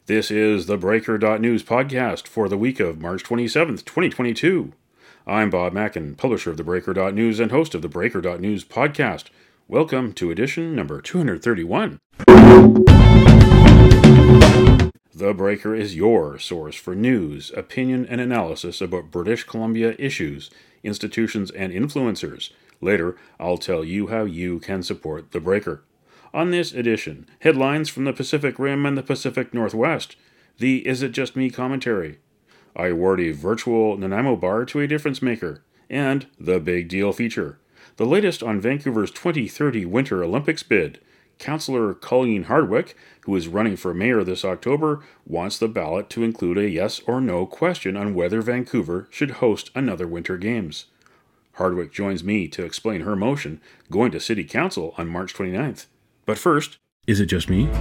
This is the Breaker.News podcast for the week of March 27th, 2022. I'm Bob Mackin, publisher of the Breaker.News and host of the Breaker.News podcast. Welcome to edition number 231. The Breaker is your source for news, opinion, and analysis about British Columbia issues, institutions, and influencers. Later, I'll tell you how you can support The Breaker. On this edition, headlines from the Pacific Rim and the Pacific Northwest, the Is It Just Me commentary, I award a virtual Nanaimo bar to a difference maker, and the Big Deal feature, the latest on Vancouver's 2030 Winter Olympics bid. Councillor Colleen Hardwick, who is running for mayor this October, wants the ballot to include a yes or no question on whether Vancouver should host another Winter Games. Hardwick joins me to explain her motion going to City Council on March 29th. But first, is it just me?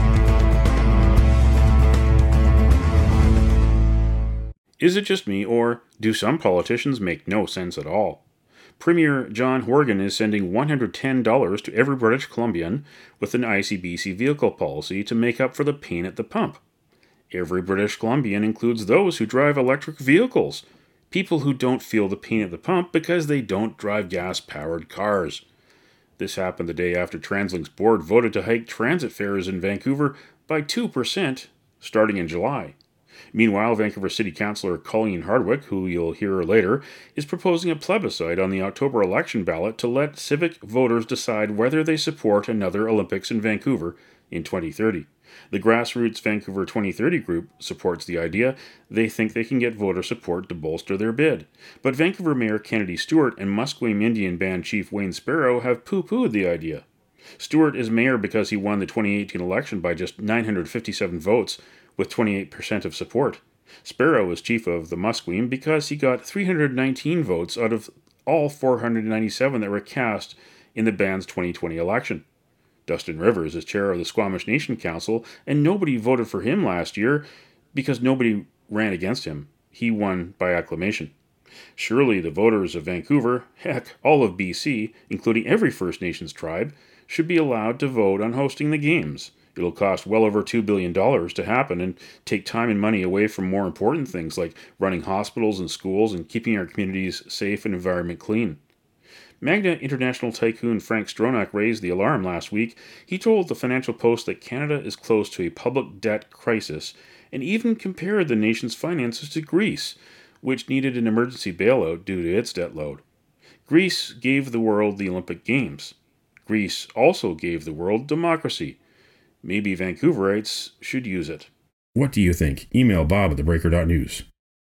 Is it just me, or do some politicians make no sense at all? Premier John Horgan is sending $110 to every British Columbian with an ICBC vehicle policy to make up for the pain at the pump. Every British Columbian includes those who drive electric vehicles, people who don't feel the pain at the pump because they don't drive gas-powered cars. This happened the day after TransLink's board voted to hike transit fares in Vancouver by 2% starting in July. Meanwhile, Vancouver City Councillor Colleen Hardwick, who you'll hear later, is proposing a plebiscite on the October election ballot to let civic voters decide whether they support another Olympics in Vancouver in 2030. The grassroots Vancouver 2030 group supports the idea. They think they can get voter support to bolster their bid. But Vancouver Mayor Kennedy Stewart and Musqueam Indian Band Chief Wayne Sparrow have poo-pooed the idea. Stewart is mayor because he won the 2018 election by just 957 votes, with 28% of support. Sparrow is chief of the Musqueam because he got 319 votes out of all 497 that were cast in the band's 2020 election. Dustin Rivers is chair of the Squamish Nation Council, and nobody voted for him last year because nobody ran against him. He won by acclamation. Surely the voters of Vancouver, heck, all of BC, including every First Nations tribe, should be allowed to vote on hosting the games. It'll cost well over $2 billion to happen and take time and money away from more important things like running hospitals and schools and keeping our communities safe and environment clean. Magna International tycoon Frank Stronach raised the alarm last week. He told the Financial Post that Canada is close to a public debt crisis and even compared the nation's finances to Greece, which needed an emergency bailout due to its debt load. Greece gave the world the Olympic Games. Greece also gave the world democracy. Maybe Vancouverites should use it. What do you think? Email Bob at thebreaker.news.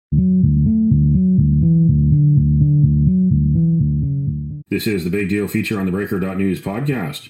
This is the Big Deal feature on the Breaker.News podcast.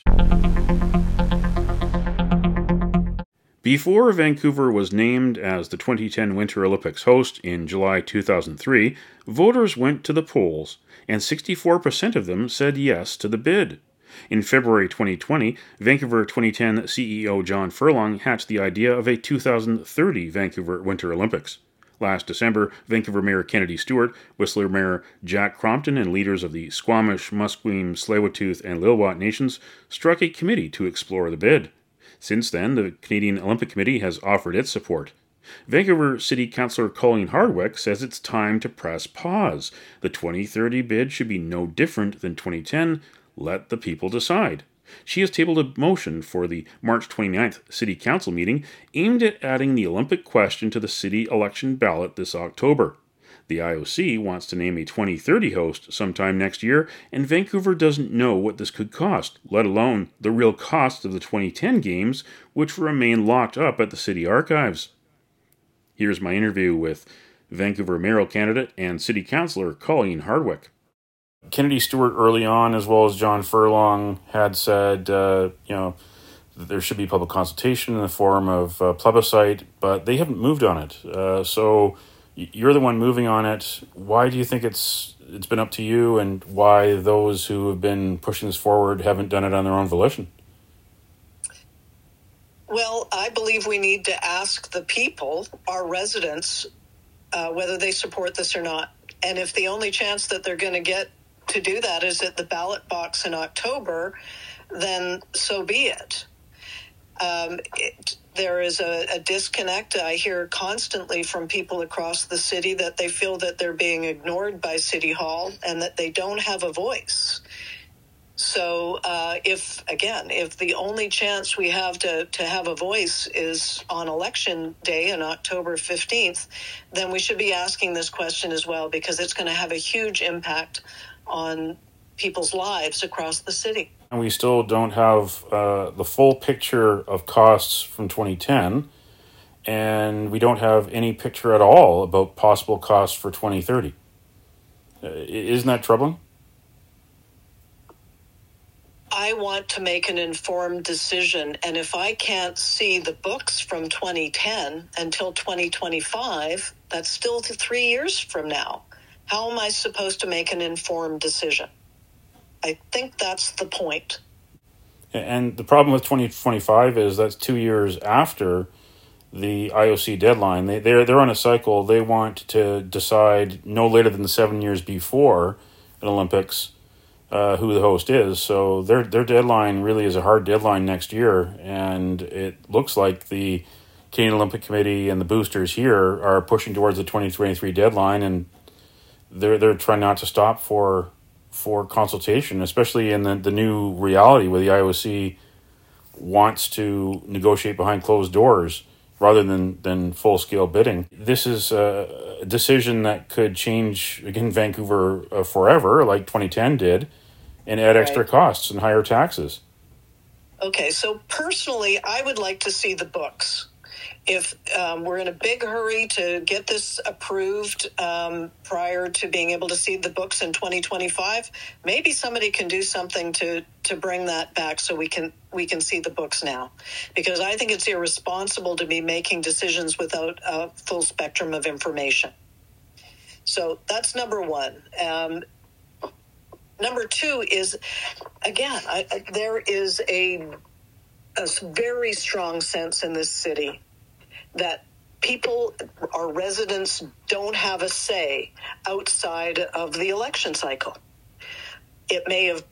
Before Vancouver was named as the 2010 Winter Olympics host in July 2003, voters went to the polls, and 64% of them said yes to the bid. In February 2020, Vancouver 2010 CEO John Furlong hatched the idea of a 2030 Vancouver Winter Olympics. Last December, Vancouver Mayor Kennedy Stewart, Whistler Mayor Jack Crompton, and leaders of the Squamish, Musqueam, Tsleil-Waututh, and Lil'wat nations struck a committee to explore the bid. Since then, the Canadian Olympic Committee has offered its support. Vancouver City Councillor Colleen Hardwick says it's time to press pause. The 2030 bid should be no different than 2010. Let the people decide. She has tabled a motion for the March 29th City Council meeting aimed at adding the Olympic question to the city election ballot this October. The IOC wants to name a 2030 host sometime next year, and Vancouver doesn't know what this could cost, let alone the real cost of the 2010 games, which remain locked up at the city archives. Here's my interview with Vancouver mayoral candidate and city councillor Colleen Hardwick. Kennedy Stewart early on, as well as John Furlong, had said, that there should be public consultation in the form of plebiscite, but they haven't moved on it. So you're the one moving on it. Why do you think it's been up to you, and why those who have been pushing this forward haven't done it on their own volition? Well, I believe we need to ask the people, our residents, whether they support this or not. And if the only chance that they're going to get to do that is at the ballot box in October, then so be it. there is a disconnect. I hear constantly from people across the city that they feel that they're being ignored by City Hall and that they don't have a voice. So if the only chance we have to have a voice is on election day on October 15th, then we should be asking this question as well, because it's going to have a huge impact on people's lives across the city. And we still don't have the full picture of costs from 2010, and we don't have any picture at all about possible costs for 2030. Isn't that troubling? I want to make an informed decision, and if I can't see the books from 2010 until 2025, that's still 3 years from now. How am I supposed to make an informed decision? I think that's the point. And the problem with 2025 is that's 2 years after the IOC deadline. They're on a cycle. They want to decide no later than 7 years before an Olympics who the host is. So their deadline really is a hard deadline next year, and it looks like the Canadian Olympic Committee and the boosters here are pushing towards the 2023 deadline, and they're trying not to stop for consultation, especially in the new reality where the IOC wants to negotiate behind closed doors rather than full-scale bidding. This is a decision that could change, again, Vancouver forever, like 2010 did, and add extra costs and higher taxes. Okay, so personally, I would like to see the books. If we're in a big hurry to get this approved prior to being able to see the books in 2025, maybe somebody can do something to bring that back so we can see the books now. Because I think it's irresponsible to be making decisions without a full spectrum of information. So that's number one. Number two is, again, there is a very strong sense in this city that people, our residents, don't have a say outside of the election cycle. It may have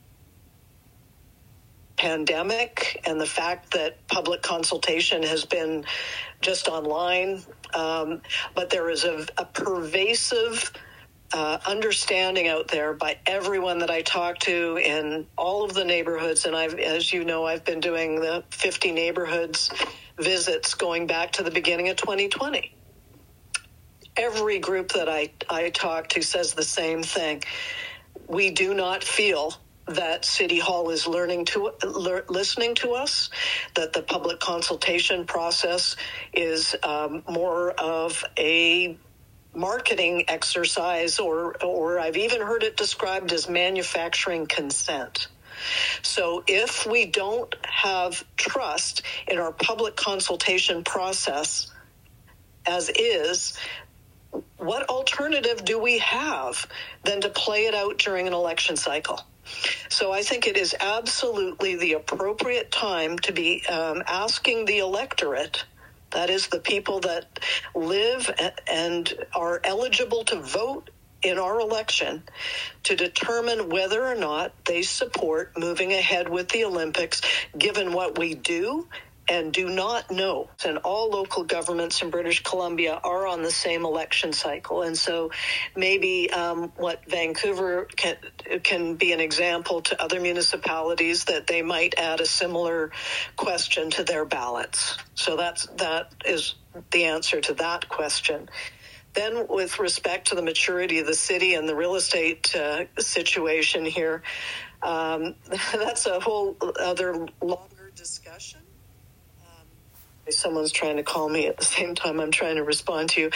pandemic and the fact that public consultation has been just online, but there is a pervasive understanding out there by everyone that I talk to in all of the neighborhoods. And as you know, I've been doing the 50 neighborhoods visits going back to the beginning of 2020. Every group that I talk to says the same thing. We do not feel that City Hall is listening to us, that the public consultation process is more of a marketing exercise, or I've even heard it described as manufacturing consent. So if we don't have trust in our public consultation process as is, what alternative do we have than to play it out during an election cycle? So I think it is absolutely the appropriate time to be asking the electorate, that is the people that live and are eligible to vote in our election, to determine whether or not they support moving ahead with the Olympics, given what we do and do not know. And all local governments in British Columbia are on the same election cycle. And so maybe what Vancouver can be an example to other municipalities, that they might add a similar question to their ballots. So that is the answer to that question. Then with respect to the maturity of the city and the real estate situation here, that's a whole other longer discussion. Someone's trying to call me at the same time I'm trying to respond to you.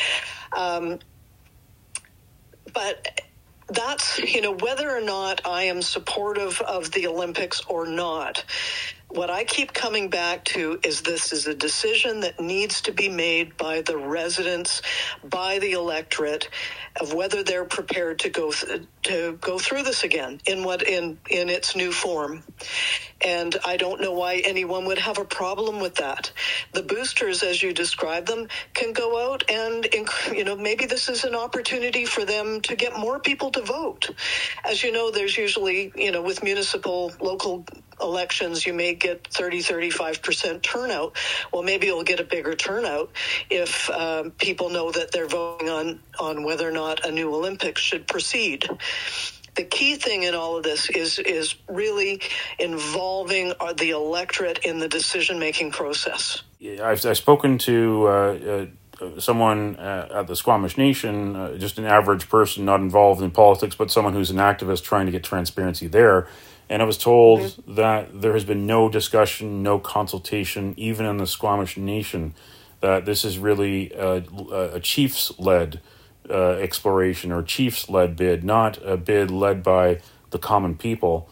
But that's, whether or not I am supportive of the Olympics or not, what I keep coming back to is this is a decision that needs to be made by the residents, by the electorate, of whether they're prepared to go through this again in its new form. And I don't know why anyone would have a problem with that. The boosters, as you describe them, can go out and, maybe this is an opportunity for them to get more people to vote. As you know, there's usually, with local elections, you may get 35% turnout. Well, maybe you'll get a bigger turnout if people know that they're voting on whether or not a new Olympics should proceed. The key thing in all of this is really involving the electorate in the decision-making process. I've spoken to someone at the Squamish Nation, just an average person not involved in politics, but someone who's an activist trying to get transparency there. And I was told that there has been no discussion, no consultation, even in the Squamish Nation, that this is really a chiefs-led exploration or chiefs-led bid, not a bid led by the common people.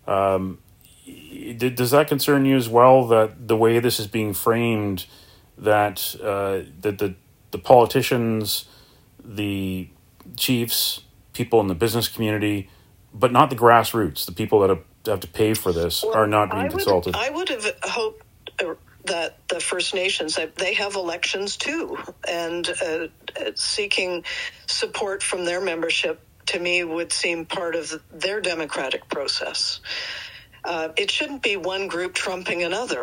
Does that concern you as well, that the way this is being framed, that the politicians, the chiefs, people in the business community, but not the grassroots, the people that have to pay for this, are not being consulted? I would have hoped that the First Nations, they have elections too, and seeking support from their membership, to me, would seem part of their democratic process. It shouldn't be one group trumping another.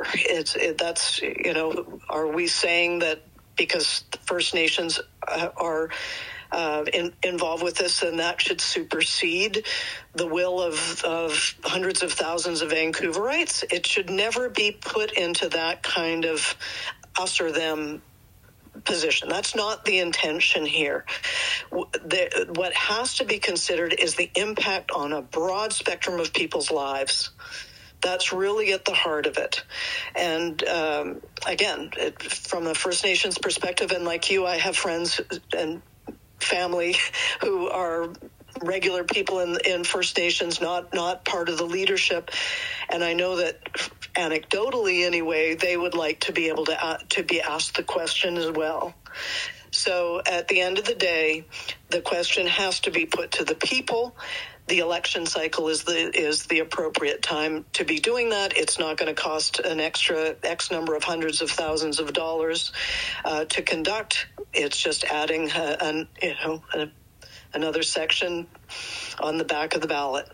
Are we saying that because the First Nations are involved with this, and that should supersede the will of hundreds of thousands of Vancouverites? It should never be put into that kind of us or them position. That's not the intention here. What has to be considered is the impact on a broad spectrum of people's lives. That's really at the heart of it. And again, from the First Nations perspective, and like you, I have friends and family who are regular people in First Nations, not part of the leadership. And I know that anecdotally anyway, they would like to be able to be asked the question as well. So at the end of the day, the question has to be put to the people. The election cycle is the appropriate time to be doing that. It's not going to cost an extra X number of hundreds of thousands of dollars to conduct. It's just adding another section on the back of the ballot.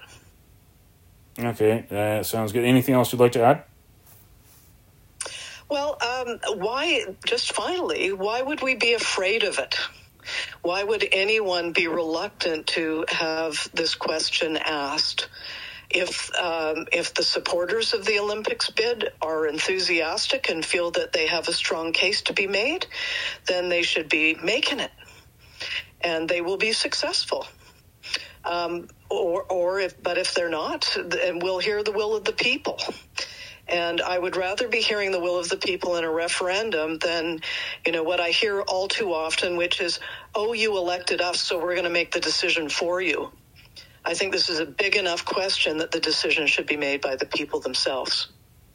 Okay, sounds good. Anything else you'd like to add? Well, why would we be afraid of it? Why would anyone be reluctant to have this question asked? If the supporters of the Olympics bid are enthusiastic and feel that they have a strong case to be made, then they should be making it, and they will be successful. But if they're not, then we'll hear the will of the people. And I would rather be hearing the will of the people in a referendum than, what I hear all too often, which is, oh, you elected us, so we're going to make the decision for you. I think this is a big enough question that the decision should be made by the people themselves.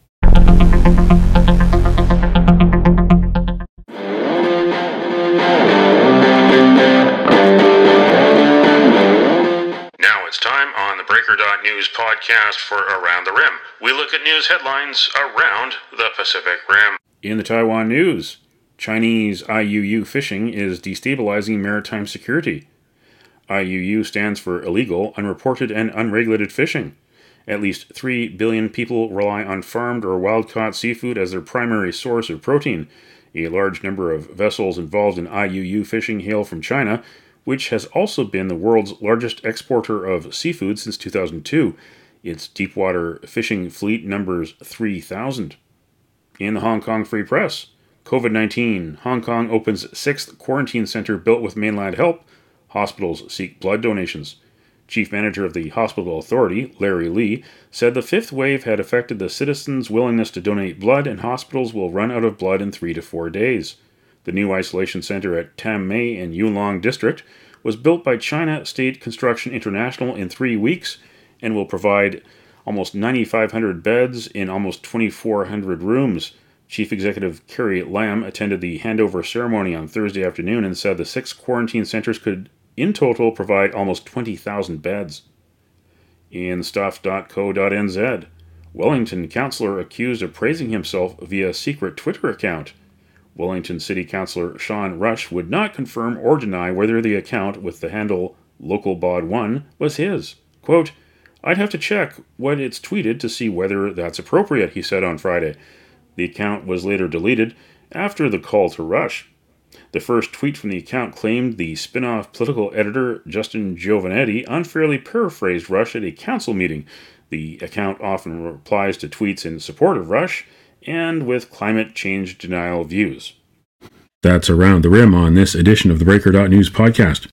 It's time on the Breaker.News podcast for Around the Rim. We look at news headlines around the Pacific Rim. In the Taiwan news, Chinese IUU fishing is destabilizing maritime security. IUU stands for illegal, unreported, and unregulated fishing. At least 3 billion people rely on farmed or wild-caught seafood as their primary source of protein. A large number of vessels involved in IUU fishing hail from China, which has also been the world's largest exporter of seafood since 2002. Its deepwater fishing fleet numbers 3,000. In the Hong Kong Free Press, COVID-19, Hong Kong opens 6th quarantine center built with mainland help. Hospitals seek blood donations. Chief Manager of the Hospital Authority, Larry Lee, said the 5th wave had affected the citizens' willingness to donate blood, and hospitals will run out of blood in 3 to 4 days. The new isolation center at Tam Mei in Yulong District was built by China State Construction International in 3 weeks and will provide almost 9,500 beds in almost 2,400 rooms. Chief Executive Carrie Lam attended the handover ceremony on Thursday afternoon and said the 6 quarantine centers could, in total, provide almost 20,000 beds. In stuff.co.nz, Wellington councillor accused of praising himself via secret Twitter account. Wellington City Councillor Sean Rush would not confirm or deny whether the account with the handle LocalBod1 was his. Quote, I'd have to check what it's tweeted to see whether that's appropriate, he said on Friday. The account was later deleted after the call to rush. The first tweet from the account claimed the spin-off political editor Justin Giovanetti unfairly paraphrased Rush at a council meeting. The account often replies to tweets in support of Rush and with climate change denial views. That's Around the Rim on this edition of the Breaker.News podcast.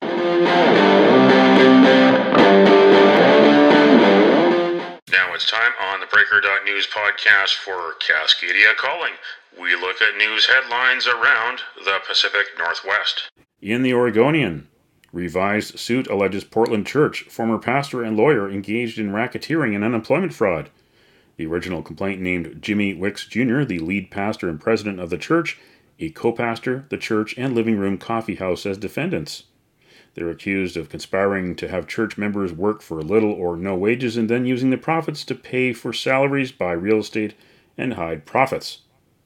Now it's time on the Breaker.News podcast for Cascadia Calling. We look at news headlines around the Pacific Northwest. In the Oregonian, revised suit alleges Portland Church, former pastor and lawyer, engaged in racketeering and unemployment fraud. The original complaint named Jimmy Wicks Jr., the lead pastor and president of the church, a co-pastor, the church, and Living Room Coffee House as defendants. They're accused of conspiring to have church members work for little or no wages and then using the profits to pay for salaries, buy real estate, and hide profits.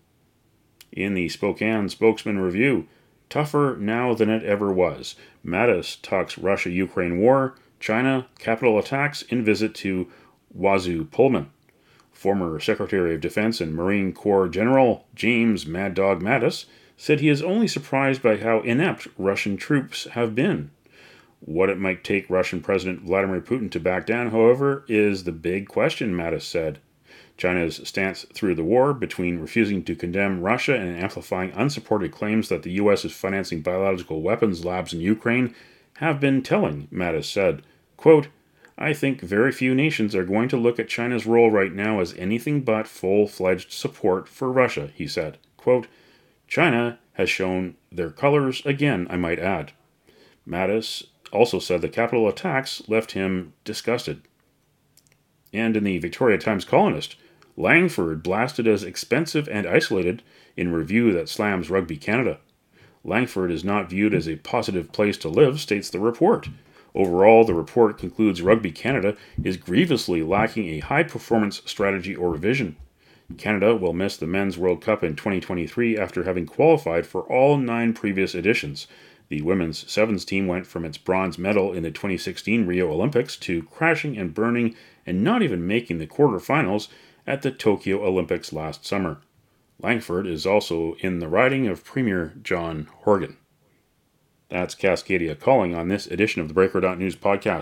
In the Spokane Spokesman Review, tougher now than it ever was. Mattis talks Russia-Ukraine war, China, capital attacks in visit to Wazoo Pullman. Former Secretary of Defense and Marine Corps General James Mad Dog Mattis said he is only surprised by how inept Russian troops have been. What it might take Russian President Vladimir Putin to back down, however, is the big question, Mattis said. China's stance through the war, between refusing to condemn Russia and amplifying unsupported claims that the U.S. is financing biological weapons labs in Ukraine, have been telling, Mattis said. Quote, I think very few nations are going to look at China's role right now as anything but full-fledged support for Russia, he said. Quote, China has shown their colors again, I might add. Mattis also said the Capitol attacks left him disgusted. And in the Victoria Times Colonist, Langford blasted as expensive and isolated in review that slams Rugby Canada. Langford is not viewed as a positive place to live, states the report. Overall, the report concludes Rugby Canada is grievously lacking a high-performance strategy or vision. Canada will miss the Men's World Cup in 2023 after having qualified for all 9 previous editions. The women's sevens team went from its bronze medal in the 2016 Rio Olympics to crashing and burning and not even making the quarterfinals at the Tokyo Olympics last summer. Langford is also in the riding of Premier John Horgan. That's Cascadia Calling on this edition of the Breaker.News podcast.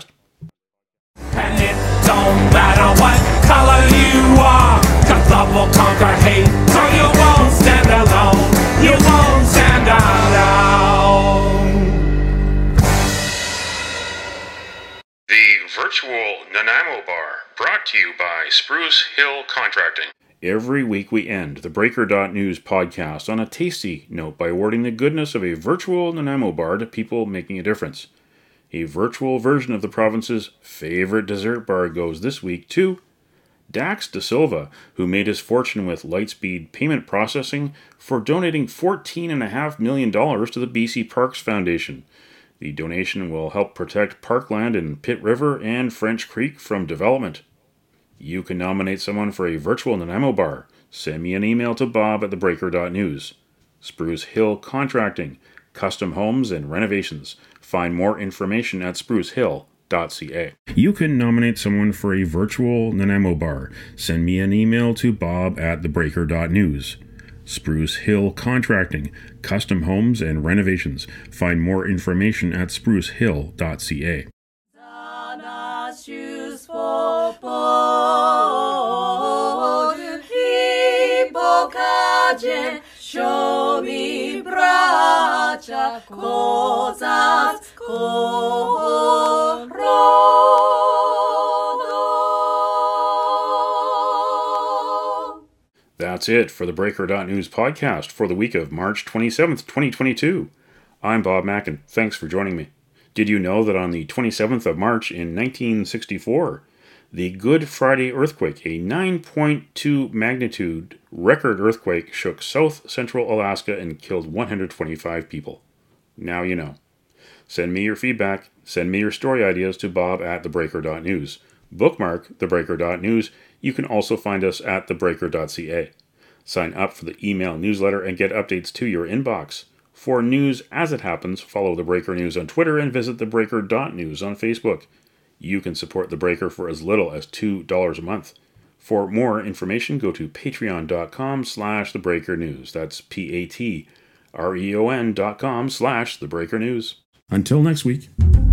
And it don't matter what color you are, 'cause love will conquer hate, so you won't stand alone, you won't stand alone. The virtual Nanaimo Bar, brought to you by Spruce Hill Contracting. Every week we end the Breaker.News podcast on a tasty note by awarding the goodness of a virtual Nanaimo bar to people making a difference. A virtual version of the province's favorite dessert bar goes this week to Dax De Silva, who made his fortune with Lightspeed Payment Processing for donating $14.5 million to the BC Parks Foundation. The donation will help protect parkland in Pitt River and French Creek from development. You can nominate someone for a virtual Nanaimo bar. Send me an email to bob@thebreaker.news. Spruce Hill Contracting, custom homes and renovations. Find more information at sprucehill.ca. You can nominate someone for a virtual Nanaimo bar. Send me an email to bob@thebreaker.news. Spruce Hill Contracting, custom homes and renovations. Find more information at sprucehill.ca. Show me bracia, kozac, That's it for the Breaker.News podcast for the week of March 27th, 2022. I'm Bob Mackin. Thanks for joining me. Did you know that on the 27th of March in 1964, the Good Friday earthquake, a 9.2 magnitude record earthquake, shook south central Alaska and killed 125 people? Now you know. Send me your feedback. Send me your story ideas to bob@thebreaker.news. Bookmark thebreaker.news. You can also find us at thebreaker.ca. Sign up for the email newsletter and get updates to your inbox. For news as it happens, follow The Breaker News on Twitter and visit thebreaker.news on Facebook. You can support The Breaker for as little as $2 a month. For more information, go to patreon.com/thebreakernews. That's patreon.com/thebreakernews. Until next week.